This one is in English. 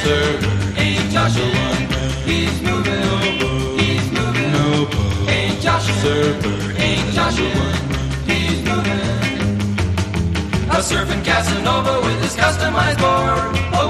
Surfer ain't Joshua. He's moving. He's moving. Ain't Joshua. Surfer ain't Joshua. He's moving. A surfing Casanova with his customized board.